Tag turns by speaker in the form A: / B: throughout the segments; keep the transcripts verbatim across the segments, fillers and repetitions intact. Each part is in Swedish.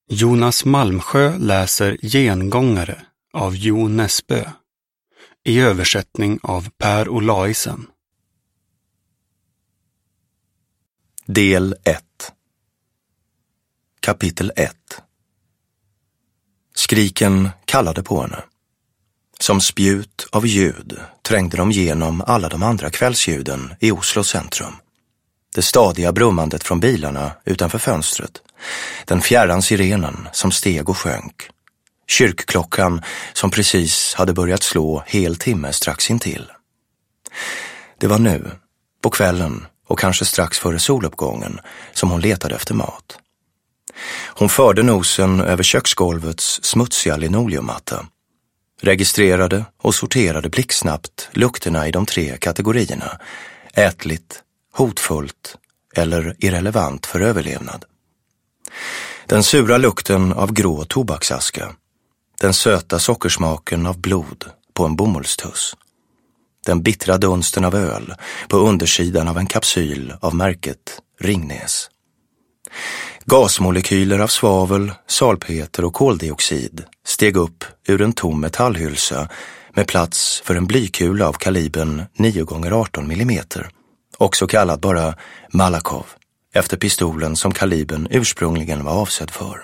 A: Jonas Malmsjö läser Gengångare av Jo Nesbø i översättning av Per Olaisen.
B: Del ett. Kapitel ett. Skriken kallade på henne. Som spjut av ljud trängde de genom alla de andra kvällsljuden i Oslo centrum. Det stadiga brummandet från bilarna utanför fönstret. Den fjärran sirenen som steg och sjönk. Kyrkklockan som precis hade börjat slå hel timme strax intill. Det var nu, på kvällen och kanske strax före soluppgången, som hon letade efter mat. Hon förde nosen över köksgolvets smutsiga linoleummatta. Registrerade och sorterade blixtsnabbt lukterna i de tre kategorierna. Ätligt, hotfullt eller irrelevant för överlevnad. Den sura lukten av grå tobaksaska. Den söta sockersmaken av blod på en bomullstuss. Den bittra dunsten av öl på undersidan av en kapsyl av märket Ringnäs. Gasmolekyler av svavel, salpeter och koldioxid steg upp ur en tom metallhylsa med plats för en blykula av kalibern nio gånger arton millimeter, också kallad bara Malakhov, efter pistolen som kalibern ursprungligen var avsedd för.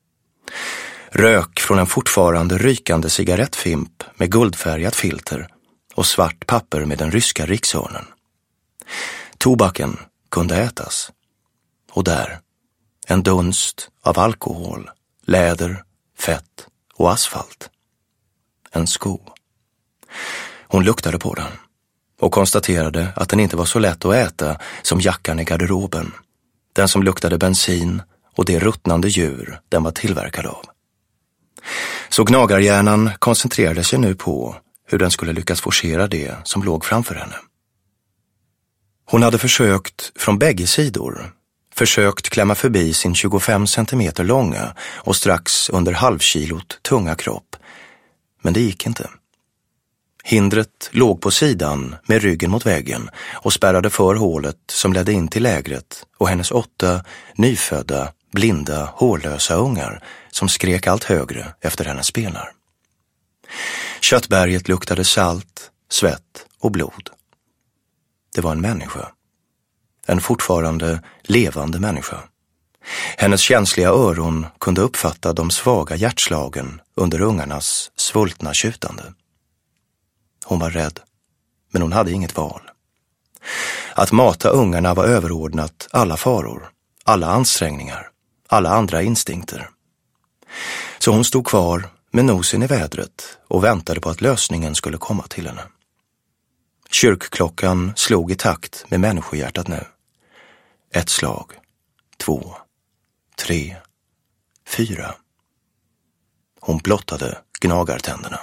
B: Rök från en fortfarande rykande cigarettfimp med guldfärgat filter och svart papper med den ryska riksörnen. Tobaken kunde ätas. Och där, en dunst av alkohol, läder, fett och asfalt. En sko. Hon luktade på den och konstaterade att den inte var så lätt att äta som jackan i garderoben. Den som luktade bensin och det ruttnande djur den var tillverkad av. Så gnagarhjärnan koncentrerade sig nu på hur den skulle lyckas forcera det som låg framför henne. Hon hade försökt från bägge sidor. Försökt klämma förbi sin tjugofem centimeter långa och strax under halvkilot tunga kropp. Men det gick inte. Hindret låg på sidan med ryggen mot väggen och spärrade för hålet som ledde in till lägret och hennes åtta nyfödda, blinda, hårlösa ungar som skrek allt högre efter hennes spenar. Köttberget luktade salt, svett och blod. Det var en människa. En fortfarande levande människa. Hennes känsliga öron kunde uppfatta de svaga hjärtslagen under ungarnas svultna tjutande. Hon var rädd, men hon hade inget val. Att mata ungarna var överordnat alla faror, alla ansträngningar, alla andra instinkter. Så hon stod kvar med nosen i vädret och väntade på att lösningen skulle komma till henne. Kyrkklockan slog i takt med människohjärtat nu. Ett slag, två, tre, fyra. Hon blottade gnagartänderna.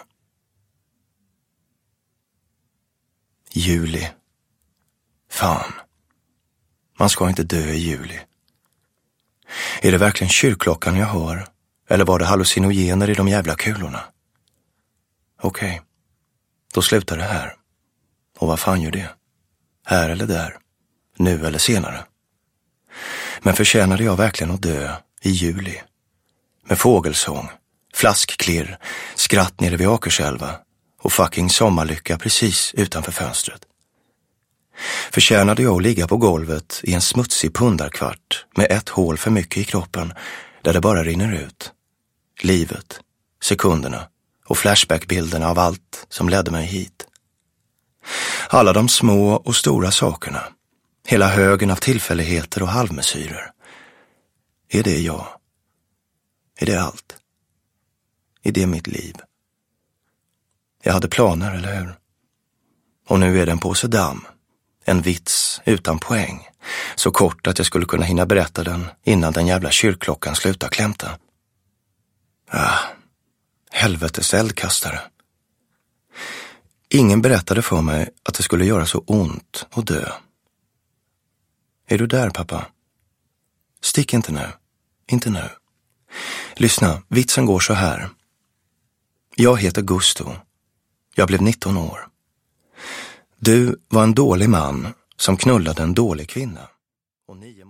B: Juli. Fan. Man ska inte dö i juli. Är det verkligen kyrkklockan jag hör? Eller var det hallucinogener i de jävla kulorna? Okej. Okay. Då slutar det här. Och vad fan gör det? Här eller där? Nu eller senare? Men förtjänade jag verkligen att dö i juli? Med fågelsång, flaskklirr, skratt nere vid Akerselva och fucking sommarlycka precis utanför fönstret. Förtjänade jag att ligga på golvet i en smutsig pundarkvart med ett hål för mycket i kroppen där det bara rinner ut. Livet, sekunderna och flashbackbilderna av allt som ledde mig hit. Alla de små och stora sakerna. Hela högen av tillfälligheter och halvmesyrer. Är det jag? Är det allt? Är det mitt liv? Jag hade planer, eller hur? Och nu är det en påse damm. En vits utan poäng. Så kort att jag skulle kunna hinna berätta den innan den jävla kyrkklockan slutar klämta. Ah, helvetes eldkastare. Ingen berättade för mig att det skulle göra så ont att dö. Är du där, pappa? Stick inte nu. Inte nu. Lyssna, vitsen går så här. Jag heter Gusto. Jag blev nitton år. Du var en dålig man som knullade en dålig kvinna. Och nio